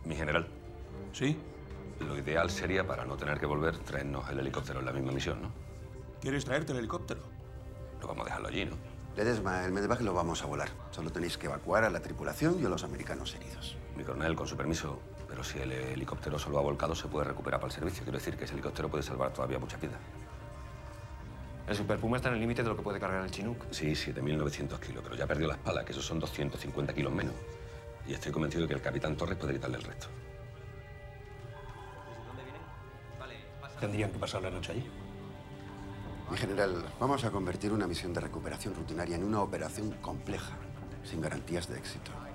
Mi general, ¿Sí? lo ideal sería, para no tener que volver, traernos el helicóptero en la misma misión, ¿no? ¿Quieres traerte el helicóptero? No vamos a dejarlo allí, ¿no? Ledesma, el medevac lo vamos a volar. Solo tenéis que evacuar a la tripulación y a los americanos heridos. Mi coronel, con su permiso, pero si el helicóptero solo ha volcado, se puede recuperar para el servicio. Quiero decir que ese helicóptero puede salvar todavía muchas vidas. El Super Puma está en el límite de lo que puede cargar el Chinook. Sí, 7.900 kilos, pero ya perdió la espalda, que esos son 250 kilos menos. Y estoy convencido de que el capitán Torres puede quitarle el resto. Tendrían que pasar la noche allí. Mi general, vamos a convertir una misión de recuperación rutinaria en una operación compleja, sin garantías de éxito.